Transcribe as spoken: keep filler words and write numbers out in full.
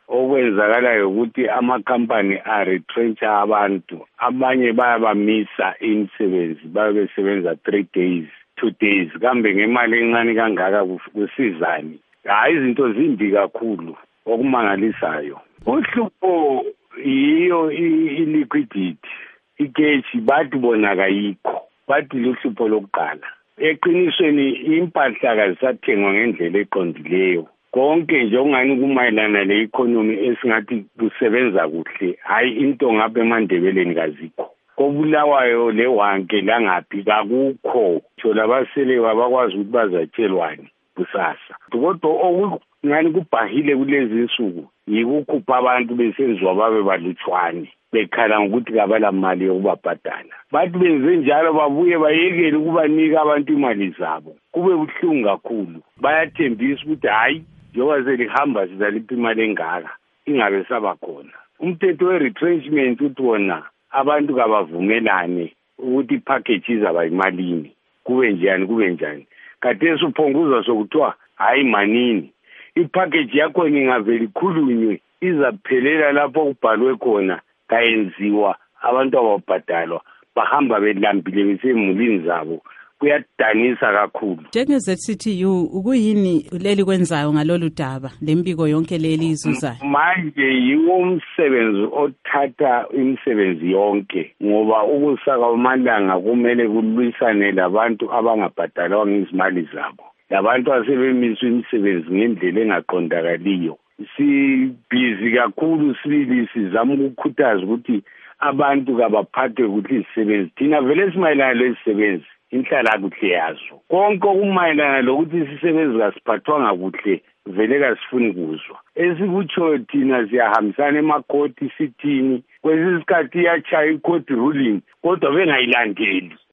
okwenzakalayo ukuthi amakhampani a-retrencha abantu, abanye bayabamisa imisebenzi, babesebenza three days, two days, kambe ngemali encane kangaka kusizani. Hayi, izinto zimbi kakhulu okumangalisayo. Uhlupho yiyo i-liquidity, ikeshi bathi bona kayikho, bathi luhlupho lokuqala. Eqinisweni impahla kazisathengwa ngendlela eqondileyo. Konke nje ongani kumayelana le-economy esingathi kusebenza kuhle, hayi into ngapha eMandebeleni kazikho. Kobulawayo lewanke langaphi kakukho, ngisho labasele babakwazi ukuthi bazatshelwane kusasa. Kodwa okungani kubhahile kulezi insuku yikukhupha abantu besenziwa babe balutshwane, bekhala ngokuthi kabala mali yokubabhadala. Bathi benze njalo babuye bayekele ukubanika abantu imali zabo. Kube buhlungu kakhulu. Bayathembisa ukuthi hayi, njengoba selihamba sizalipha imali engaka, ingabe saba khona. Umthetho we-retrenchment uthi wona abantu kabavumelane ukuthi ipackage izaba imalini, kube njani kube njani. Kade suphonguzwa sokuthiwa hayi manini, ipackage yakho ingavela ikhulunywe, izaphelela lapho kubhalwe khona, kayenziwa, abantu ababhadalwa bahamba belambile besemulini zabo. Kuyadanisa kakhulu. Njenge-Z C T U ukuyini leli kwenzayo ngalolu daba lembiko yonke leli izuzayo? Manje yiwo umsebenzi othatha imisebenzi yonke, ngoba ukusaka umalanga kumele kulwisane labantu abangabhadalwanga izimali zabo, labantu asebemiswa imisebenzi ngendlela engaqondakaliyo. Sibhizi kakhulu sibili sizama ukukhuthaza ukuthi abantu kabaphathe kuhle izisebenzi. Thina vele simayelana lezisebenzi inhlala kuhle yazo. Konke okumayelana lokuthi isisebenzi kasiphathwanga kuhle vele kasifuni kuzwa. Esikutsho thina siyahambisana emakhoti sithini, kwesinye isikhathi iyachaya icourt ruling kodwa bengayilandeli.